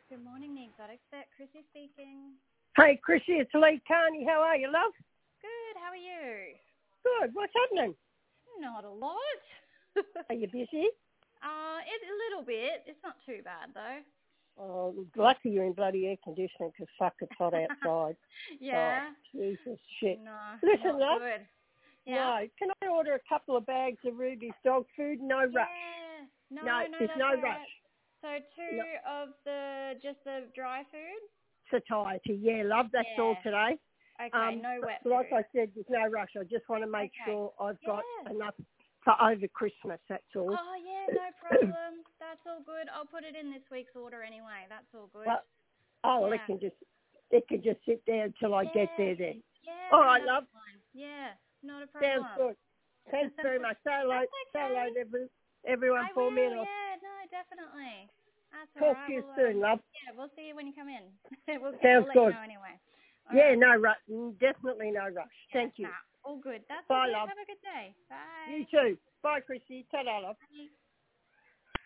Good morning, the Exotic Vet. Chrissy speaking. Hey, Chrissy, it's Lee Carney. How are you, love? Good, how are you? Good. What's happening? Not a lot. Are you busy? A little bit. It's not too bad, though. Oh, lucky you're in bloody air conditioning because fuck, it's hot outside. Yeah. Oh, Jesus, shit. No, Listen, not love. good. Yeah. No, can I order a couple of bags of Ruby's dog food? No rush. No, there's that's no all right. rush. So two of just the dry food? Satiety, yeah, love. That's all today. Okay, no wet food. Like I said, there's no rush. I just want to make sure I've got enough for over Christmas, that's all. Oh, yeah, no problem. That's all good. I'll put it in this week's order anyway. That's all good. Well, it can just sit there until I get there then. Yeah. All right, love. Fine. Yeah, not a problem. Sounds good. Thanks very much. Say hello, to everyone for me. And no, definitely. That's all talk right. to you soon, love. Yeah, we'll see you when you come in. we'll let Sounds you good. know anyway. No rush. Definitely no rush. Thank you. All good. That's Bye, all good. love. Have a good day. Bye. You too. Bye, Chrissy. Ta-da, love. Bye.